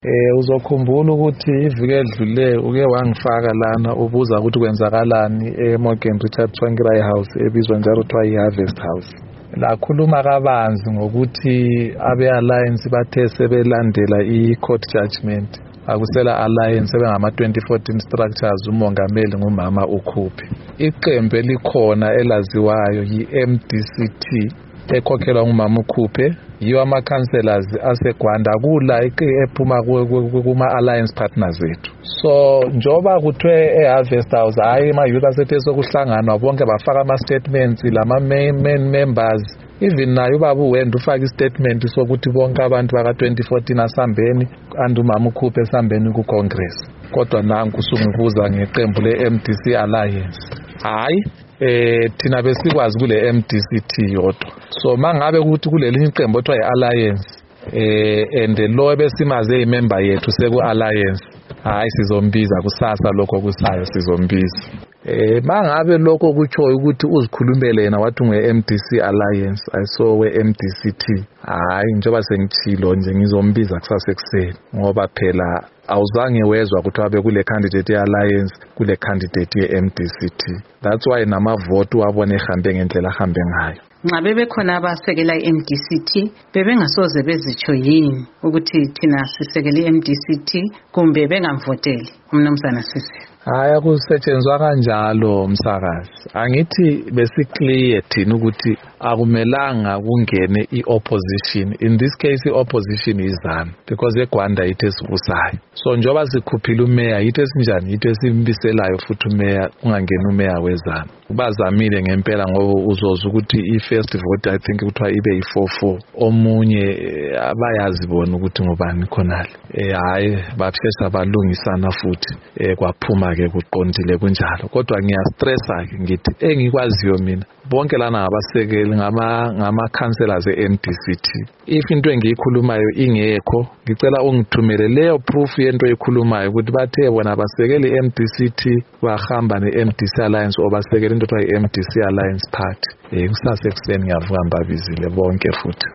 Uzokhumbula ukuthi iviki edlule uke wangifaka lana ubuza ukuthi kwenzakalani eMorgan Richard Tsvangirai House ebizwa njalo kuthiwa iHarvest House. La khuluma kabanzi ngokuthi abe-alliance bathe sebelandela i-court judgment akusela alliance sebengama 2014 structures umongameli ngumama uKhuphi. Iqembu elikhona elaziwayo yi-MDCT ekhokhelwa ngumama uKhuphi yiwo ama-councillors aseGwanda kula ephuma kuma-alliance partners ethu. So njoba kuthiwe eHarvest House hayi ama-youth asethe sokuhlanganwa bonke bafaka ama-statements lama-main members even naye ubaba uWenda ufaka istatement sokuthi bonke abantu baka 2014 asambeni kanti umama uKhuphi esambeni ku-Congress. Kodwa nanku usungibuza ngeqembu le-MDC Alliance. Hayi thina besikwazi kule MDCT yodwa. So mangabe ukuthi kuleli iqembu othiwa iAlliance and lo ebesimaze imember yethu seku-alliance hayi sizombiza kusasa lokho kusayo sizombiza. Mangabe lokho kutsho ukuthi uzikhulumele yena wathi unge-MDC Alliance ayisowe MDCT hayi njengoba sengithilo nje ngizombiza kusasa ekuseni ngoba phela awuzange wezwa ukuthi wabe kule candidate ye-alliance kule candidate ye-MDCT. That's why namavote wabona ehambe ngendlela ahambe ngayo. Nxa bebekhona abasekela i-MDCT bebengasoze bezitsho yini ukuthi thina sisekela i-MDCT kumbe bengamvoteli umnumzana Sisi? Hayi akusetshenzwa kanjalo msakazi. Angithi besikliye thina ukuthi akumelanga kungene i-opposition. In this case i-opposition izami because eGwanda yithi esibusayo. So njoba sikhuphile umeya yithi esinjani yithi esimbiselayo futhi umeya ungangena umeya wezami. Bazamile ngempela ngoba uzozwa ukuthi i-first vote I think kuthiwa ibe yi-4-4 omunye abayazi bona ukuthi ngubani khonale. Hayi baphetha balungisana futhi kwaphuma ke kuqondile kunjalo. Kodwa ngiyastressa ke ngithi engikwaziyo mina bonke lana abasekeli ngama-councillors e-MDCT. If into engiyikhulumayo ingekho ngicela ungithumele leyo proof yento ekhulumayo ukuthi bathe bona basekeli i-MDCT bahamba ne-MDC Alliance obasekeli into ethiwa i-MDC Alliance Party. Kusasa ekuseni ngiyavuka ngibabizile bonke futhi.